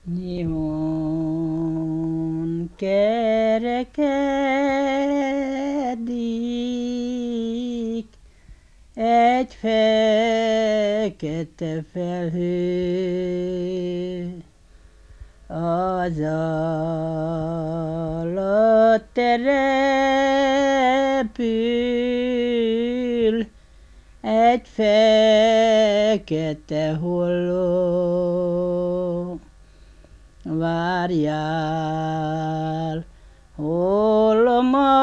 Nyomon kerekedik egy fekete felhő, az alatt repül egy fekete holló. Várjál, holló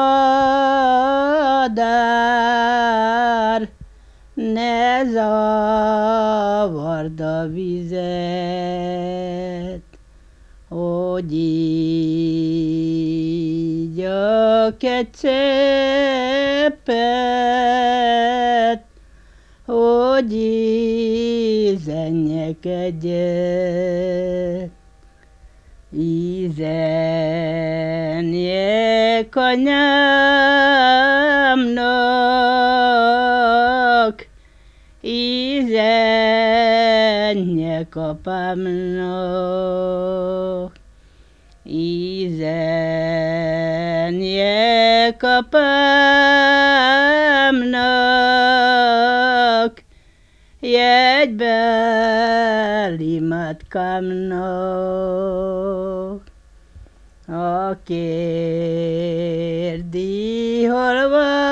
madár, ne zavard a vizet, hogy igyak egy cseppet, hogy ízenjek egyet. Ízenjek anyámnak, ízenjek apámnak, ízenjek apámnak, jegybeli matkámnak. Ha kérdi, hol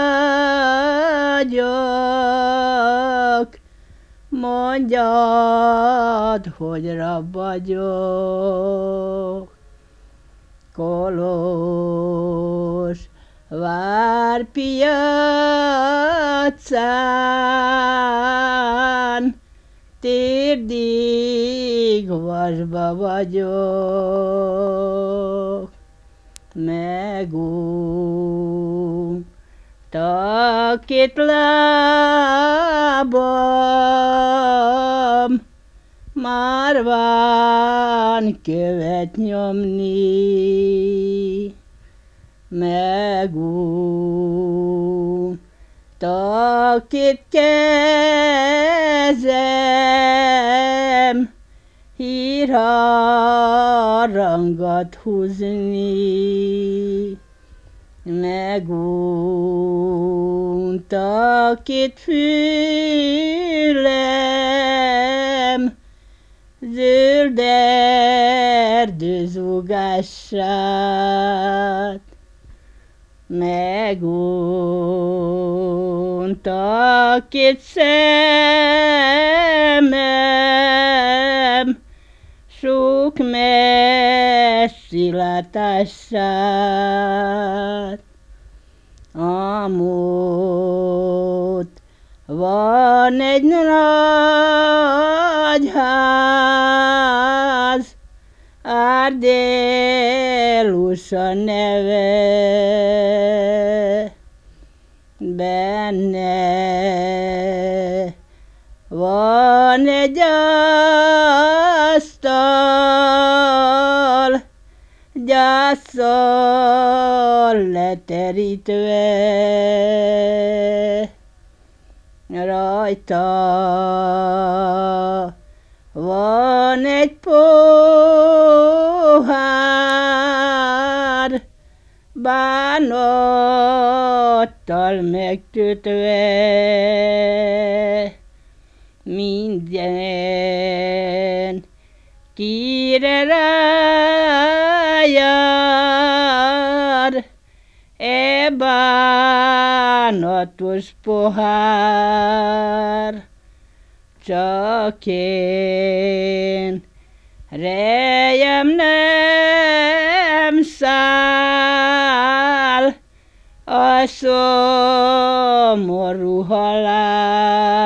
vagyok, mondjad, hogy rab vagyok. Kolozsvár piacán térdig vasba vagyok. Meguntak két lábam, már van követ nyomni. Meguntak két kezem, hírharangot húzni. Meguntak két fülem, zöld erdő zúgását. Meguntak két szemem, sok messzi látását. Amott van egy nagy ház, Árdelus a neve, benne van egy asztal, gyászsal leterítve, rajta van egy pohár, bánattal megkötve. Minden kire rájár e bánatos pohár, csak én rejem nem száll a szomorú halál.